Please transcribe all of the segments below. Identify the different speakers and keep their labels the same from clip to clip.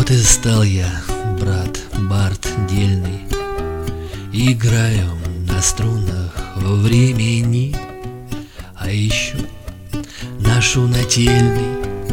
Speaker 1: Вот и стал я, брат бард дельный, играю на струнах времени, а еще ношу нательный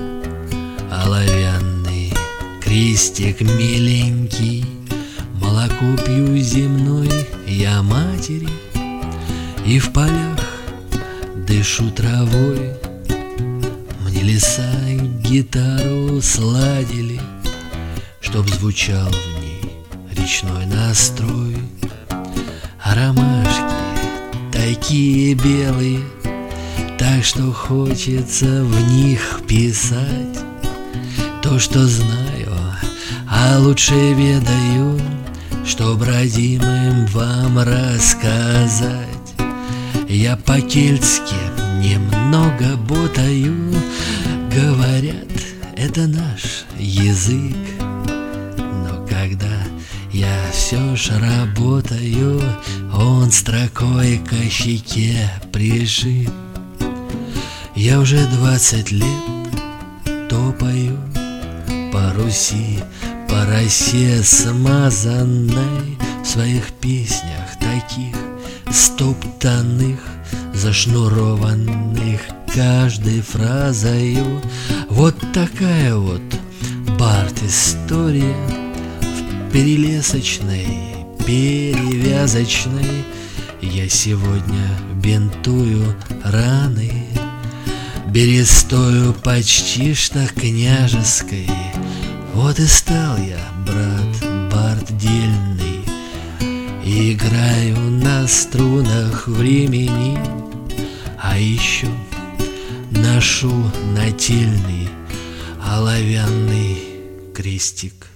Speaker 1: оловянный крестик миленький. Молоко пью земной я матери, и в полях дышу травой. Мне леса и гитару сладили, чтоб звучал в ней речной настрой. А ромашки такие белые, так что хочется в них писать то, что знаю, а лучше ведаю, чтоб родимым вам рассказать. Я по-кельтски немного ботаю, говорят, это наш язык. Но когда я все ж работаю, он строкой ко щеке прижит. Я уже 20 лет топаю по Руси, по росе смазанной, в своих песнях таких стоптанных, зашнурованных каждой фразою. Вот такая вот бард-история в перелесочной, перевязочной. Я сегодня бинтую раны берестою почти что княжеской. Вот и стал я, брат бард дельный, играю на струнах времени, а еще ношу нательный оловянный крестик